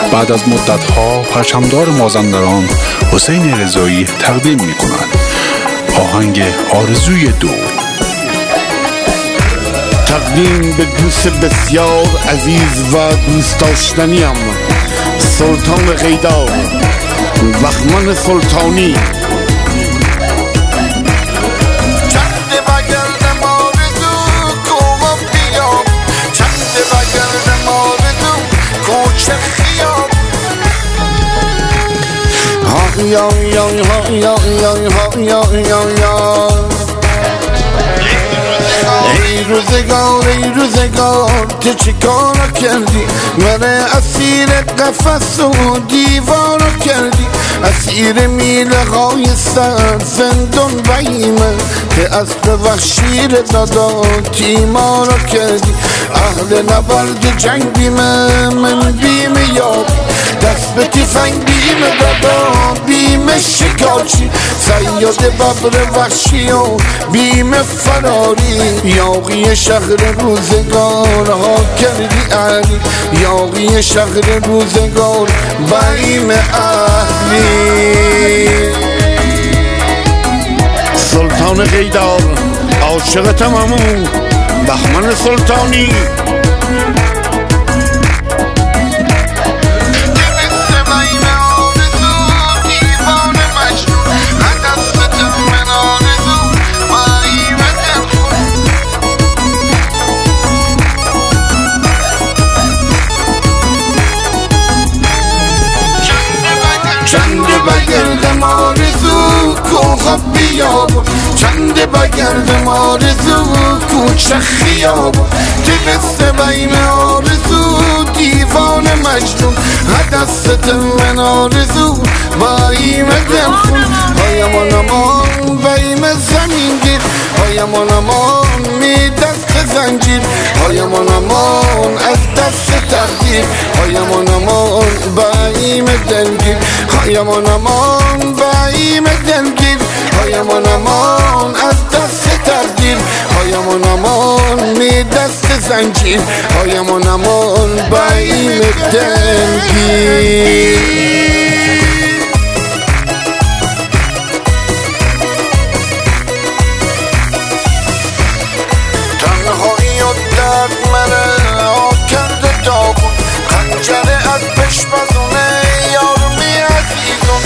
بعد از مدت‌ها پرچمدار مازندران حسین رضایی تقدیم می‌کند آهنگ آرزوی دو. تقدیم به دوست بسیار عزیز و دوست داشتنیم، سلطان قیدار، بهمن سلطانی. یا یا یا یا یا یا یا یا ای روزگار که چی کارا کردی، من اسیر قفس و دیوارا کردی، اسیر میله های سر زندان بایمه که اسب وحشی رو دادا تیمارا کردی. اهل نبرد جنگ بیمه، من بیمه یاد دست به تیفنگ بیمه دادا بیمه شکارچی، سیاد ببر وحشی و بیمه فراری. یاقی شهر روزگارها کردی علی، یاقی شهر روزگار بیم اهلی. سلطان قیدار عاشق تمامون، بهمن سلطانی. بگردم آرزو کوه بیاب، چند بگردم آرزو کوچه خیاب، تبسته بین آرزو دیوان مجنون، دست من آرزو بایم دل خون. هایم امان بایم زمین گیر، هایم امان می دست زنجیر، هایم امان از دست تقدیر، هایم امان بایم دلگیر، هایم امان بایم دلگیر، هایم امان از دست تقدیر، هایم امان می دست زنجیر، هایم امان بایم دلگیر. تنهایی و درد منه کرده داغون، خنجره از پشمزونه یارمی عزیزون.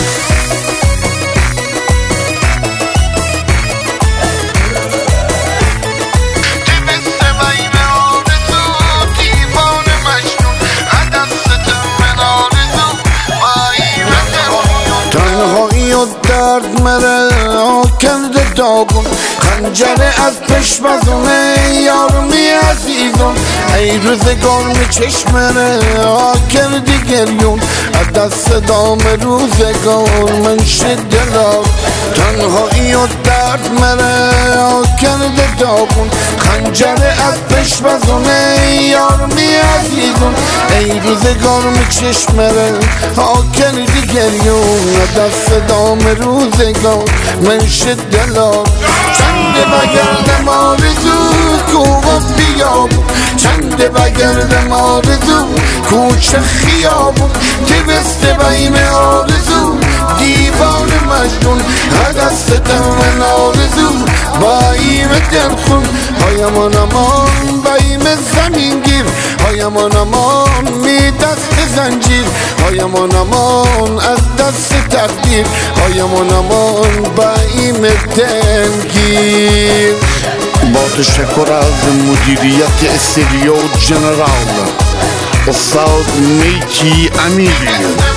تبسته بین آرزو دیوان مجنون، دست من آرزو بایم دلخون. تنهایی و درد منه کرده داغون، خنجره از پشمزونه یارمی عزیزون. ای روزگار می چشمنه کردی گریون، از دست دام روزگار من شد دلار. تنهایی و درد منه کرده داغون، خنجره از پشمزونه یارمی عزیزون. ای روزگار می چشمنه کردی گریون، از دست دام روزگار من شد دلار. چند بگردم آرزو کوه بیاب، چند بگردم آرزو کوچه خیاب، تبسته بیم آرزو دیوان مجنون، دست من آرزو بایم دلخون. هایم امان بایم زمین گیر، هایم امان می دست زنجیر، هایم امان از دست تقدیر، هایم امان بایم دلگیر. با تشکر از مدیریت استودیو جنرال استاد میکی امیری.